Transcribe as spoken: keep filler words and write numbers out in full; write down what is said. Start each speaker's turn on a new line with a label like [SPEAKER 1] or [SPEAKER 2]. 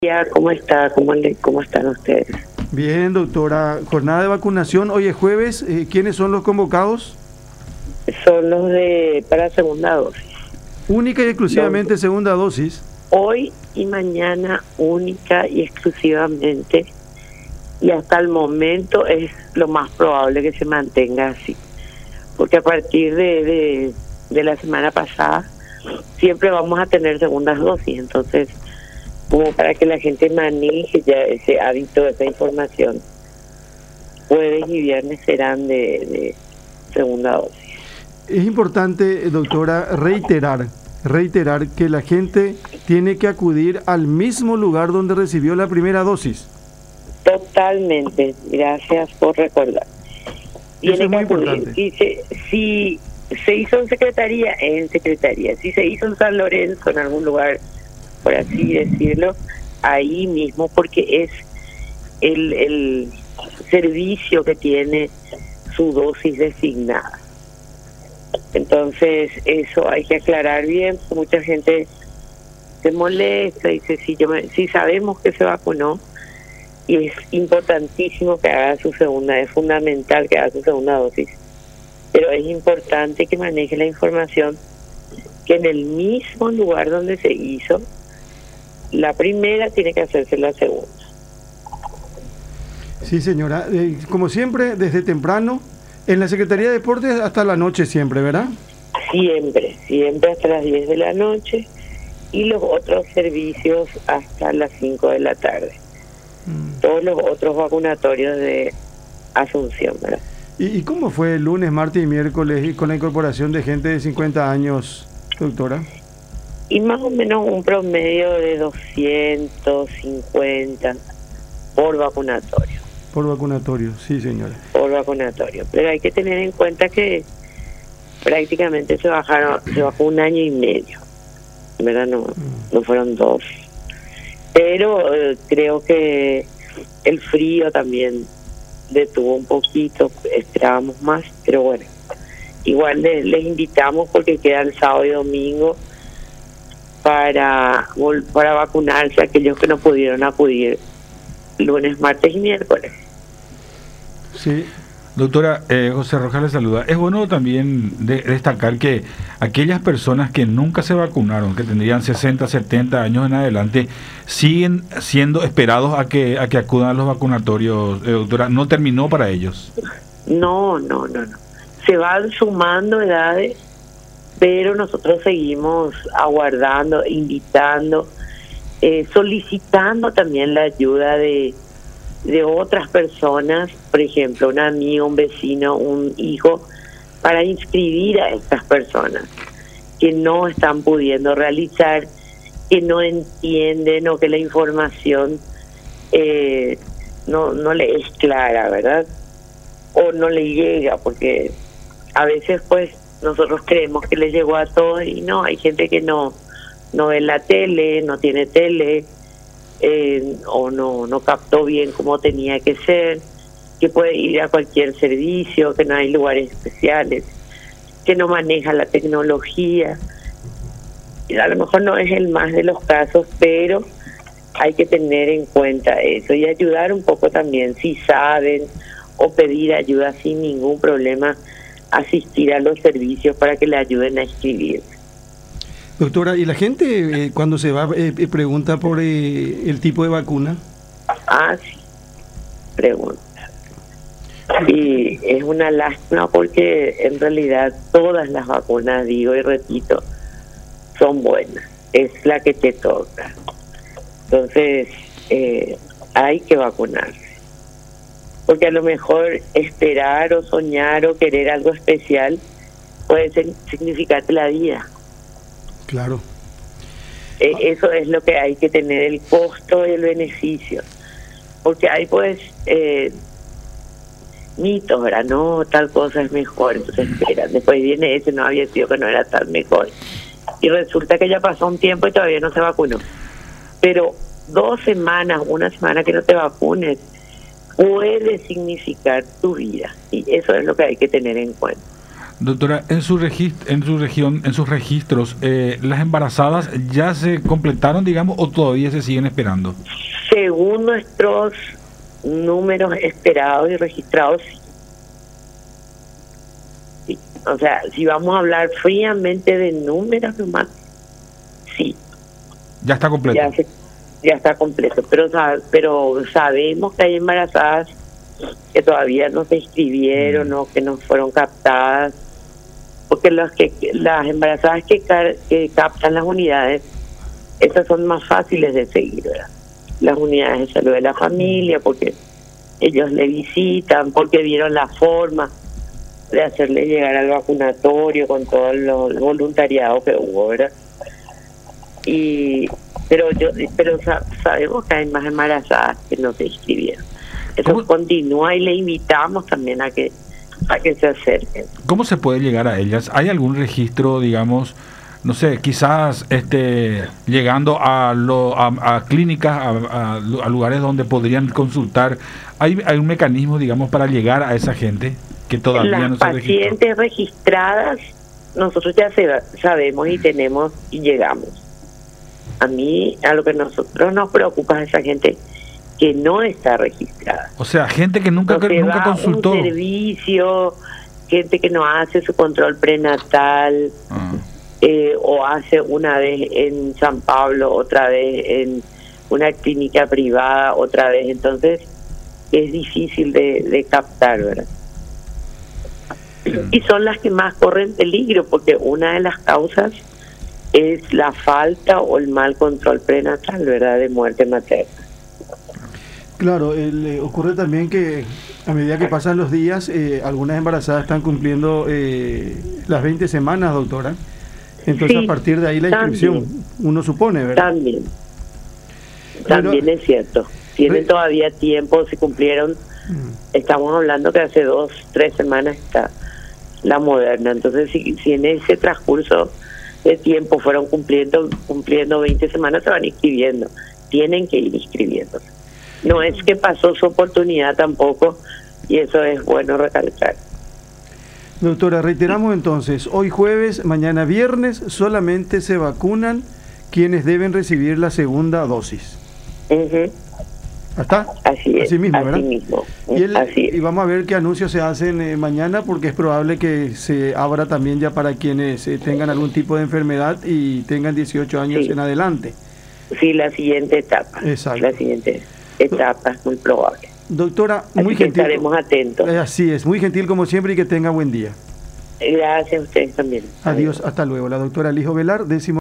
[SPEAKER 1] Ya, ¿cómo está? ¿Cómo, le, ¿Cómo están ustedes?
[SPEAKER 2] Bien, doctora. Jornada de vacunación, hoy es jueves. Eh, ¿Quiénes son los convocados?
[SPEAKER 1] Son los de para segunda dosis.
[SPEAKER 2] Única y exclusivamente los, segunda dosis.
[SPEAKER 1] Hoy y mañana única y exclusivamente. Y hasta el momento es lo más probable que se mantenga así. Porque a partir de, de, de la semana pasada siempre vamos a tener segundas dosis. Entonces, como para que la gente maneje ya ese hábito, esa información, jueves y viernes serán de, de segunda dosis.
[SPEAKER 2] Es importante, doctora, reiterar, reiterar que la gente tiene que acudir al mismo lugar donde recibió la primera dosis.
[SPEAKER 1] Totalmente, gracias por recordar.
[SPEAKER 2] Tiene Eso es muy importante.
[SPEAKER 1] Si se, si se hizo en secretaría, en secretaría. Si se hizo en San Lorenzo, en algún lugar, por así decirlo, ahí mismo, porque es el, el servicio que tiene su dosis designada. Entonces, eso hay que aclarar bien, porque mucha gente se molesta y dice, si, yo me, si sabemos que se vacunó, y es importantísimo que haga su segunda, es fundamental que haga su segunda dosis, pero es importante que maneje la información que en el mismo lugar donde se hizo la primera tiene que hacerse la segunda.
[SPEAKER 2] Sí, señora. Eh, como siempre, desde temprano, en la Secretaría de Deportes hasta la noche siempre, ¿verdad?
[SPEAKER 1] Siempre, siempre hasta las diez de la noche y los otros servicios hasta las cinco de la tarde. Mm. Todos los otros vacunatorios de Asunción, ¿verdad?
[SPEAKER 2] ¿Y, ¿Y cómo fue el lunes, martes y miércoles y con la incorporación de gente de cincuenta años, doctora?
[SPEAKER 1] Y más o menos un promedio de doscientos cincuenta por vacunatorio.
[SPEAKER 2] Por vacunatorio, sí, señora.
[SPEAKER 1] Por vacunatorio. Pero hay que tener en cuenta que prácticamente se bajaron, se bajó un año y medio. ¿Verdad? No, mm. no fueron dos. Pero eh, creo que el frío también detuvo un poquito, esperábamos más, pero bueno. Igual les, les invitamos porque queda el sábado y domingo para para vacunarse a aquellos que no pudieron acudir lunes, martes y miércoles.
[SPEAKER 3] Sí. Doctora, eh, José Rojas le saluda. Es bueno también de, destacar que aquellas personas que nunca se vacunaron, que tendrían sesenta, setenta años en adelante, siguen siendo esperados a que a que acudan a los vacunatorios, eh, doctora. ¿No terminó para ellos?
[SPEAKER 1] No, no, no, no. Se van sumando edades, pero nosotros seguimos aguardando, invitando, eh, solicitando también la ayuda de, de otras personas, por ejemplo, un amigo, un vecino, un hijo, para inscribir a estas personas que no están pudiendo realizar, que no entienden o que la información eh, no, no le es clara, ¿verdad? O no le llega, porque a veces pues nosotros creemos que le llegó a todos y no, hay gente que no no ve la tele, no tiene tele, eh, o no no captó bien como tenía que ser, que puede ir a cualquier servicio, que no hay lugares especiales, que no maneja la tecnología. Y a lo mejor no es el más de los casos, pero hay que tener en cuenta eso y ayudar un poco también, si saben, o pedir ayuda sin ningún problema, asistir a los servicios para que le ayuden a escribir.
[SPEAKER 2] Doctora, ¿y la gente eh, cuando se va eh, pregunta por eh, el tipo de vacuna?
[SPEAKER 1] Ah, sí, pregunta. Y es una lástima porque en realidad todas las vacunas, digo y repito, son buenas. Es la que te toca. Entonces, eh, hay que vacunarse. Porque a lo mejor esperar o soñar o querer algo especial puede significarte la vida.
[SPEAKER 2] Claro.
[SPEAKER 1] Eh, eso es lo que hay que tener, el costo y el beneficio. Porque hay pues eh, mitos, ¿verdad? No, tal cosa es mejor, entonces esperan. Después viene ese, no había sido que no era tan mejor. Y resulta que ya pasó un tiempo y todavía no se vacunó. Pero dos semanas, una semana que no te vacunes, puede significar tu vida, y eso es lo que hay que tener en cuenta.
[SPEAKER 3] Doctora, en su regist en su región, en sus registros, eh, ¿las embarazadas ya se completaron, digamos, o todavía se siguen esperando?
[SPEAKER 1] Según nuestros números esperados y registrados, sí. Sí. O sea, si vamos a hablar fríamente de números nomás, sí.
[SPEAKER 3] Ya está completo.
[SPEAKER 1] Ya, se, ya está completo, pero, pero sabemos que hay embarazadas que todavía no se inscribieron, mm. o que no fueron captadas, porque las que las embarazadas que, que captan las unidades, esas son más fáciles de seguir, ¿verdad? Las unidades de salud de la familia, porque ellos le visitan, porque vieron la forma de hacerle llegar al vacunatorio con todo lo, el voluntariado que hubo, ¿verdad? Y pero yo pero sabemos que hay más embarazadas que no se inscribieron. Eso ¿Cómo? Continúa y le invitamos también a que a que se acerquen.
[SPEAKER 3] ¿Cómo se puede llegar a ellas? ¿Hay algún registro, digamos, no sé, quizás este llegando a, lo, a, a clínicas, a, a, a lugares donde podrían consultar? ¿Hay, ¿Hay un mecanismo, digamos, para llegar a esa gente que todavía
[SPEAKER 1] Las
[SPEAKER 3] no se registró?
[SPEAKER 1] Las pacientes registradas, nosotros ya se, sabemos y tenemos y llegamos. A mí, a lo que nosotros nos preocupa es esa gente que no está registrada.
[SPEAKER 3] O sea, gente que nunca,
[SPEAKER 1] no
[SPEAKER 3] que nunca consultó.
[SPEAKER 1] Un servicio, gente que no hace su control prenatal, ah. eh, o hace una vez en San Pablo, otra vez en una clínica privada, otra vez. Entonces, es difícil de, de captar, ¿verdad? Y son las que más corren peligro, porque una de las causas es la falta o el mal control prenatal, ¿verdad?, de muerte materna.
[SPEAKER 2] Claro, eh, ocurre también que a medida que pasan los días, eh, algunas embarazadas están cumpliendo eh, las veinte semanas, doctora. Entonces, sí, a partir de ahí la inscripción, también, uno supone, ¿verdad?
[SPEAKER 1] También. También Pero, es cierto. Tienen re... todavía tiempo, se cumplieron. Uh-huh. Estamos hablando que hace dos, tres semanas está la moderna. Entonces, si, si en ese transcurso de tiempo fueron cumpliendo cumpliendo veinte semanas, se van inscribiendo. Tienen que ir inscribiéndose. No es que pasó su oportunidad tampoco, y eso es bueno recalcar.
[SPEAKER 2] Doctora, reiteramos entonces, hoy jueves, mañana viernes, solamente se vacunan quienes deben recibir la segunda dosis.
[SPEAKER 1] Uh-huh.
[SPEAKER 2] ¿Está?
[SPEAKER 1] Así es,
[SPEAKER 2] así mismo, ¿verdad?
[SPEAKER 1] Así mismo.
[SPEAKER 2] Y, el,
[SPEAKER 1] así es.
[SPEAKER 2] Y vamos a ver qué anuncios se hacen eh, mañana, porque es probable que se abra también ya para quienes eh, tengan algún tipo de enfermedad y tengan dieciocho años sí. en adelante.
[SPEAKER 1] Sí, la siguiente etapa.
[SPEAKER 2] Exacto.
[SPEAKER 1] La siguiente etapa es muy probable.
[SPEAKER 2] Doctora,
[SPEAKER 1] así
[SPEAKER 2] muy
[SPEAKER 1] que
[SPEAKER 2] gentil.
[SPEAKER 1] Estaremos atentos.
[SPEAKER 2] Eh, así es, muy gentil como siempre y que tenga buen día.
[SPEAKER 1] Gracias a ustedes también.
[SPEAKER 2] Adiós, Adiós. Hasta luego. La doctora Lijo Velar, décimo